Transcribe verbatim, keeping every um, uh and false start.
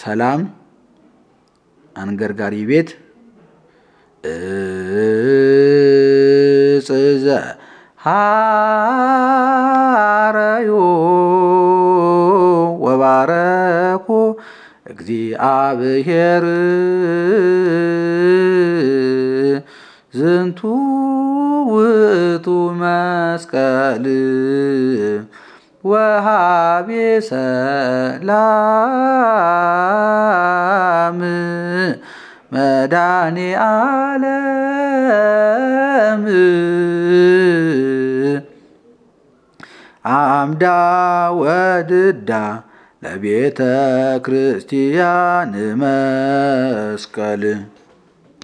ሰላም አንገርጋሪ ቤት እጽዘ ሃረዮ ወባረኩ እግዚአብሔር ዝንቱ ውእቱ መስቀል ወሃቤ ሰላም መድኃኔ ዓለም አምዳ ወድዳ ለቤተ ክርስቲያን መስቀል